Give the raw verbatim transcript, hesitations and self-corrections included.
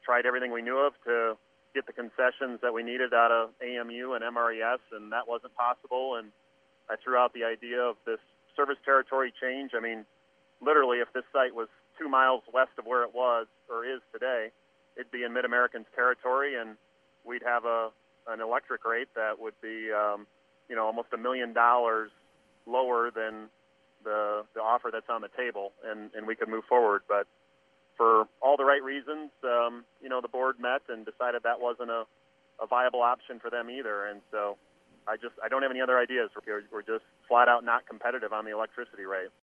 tried everything we knew of to get the concessions that we needed out of A M U and M R E S, and that wasn't possible. And I threw out the idea of this service territory change. I mean, literally, if this site was two miles west of where it was or is today, it'd be in Mid-American's territory, and we'd have a an electric rate that would be, um, you know, almost a million dollars lower than the the offer that's on the table, and, and we could move forward. But for all the right reasons, um, you know, the board met and decided that wasn't a, a viable option for them either. And so I just I don't have any other ideas. We're, we're just flat out not competitive on the electricity rate.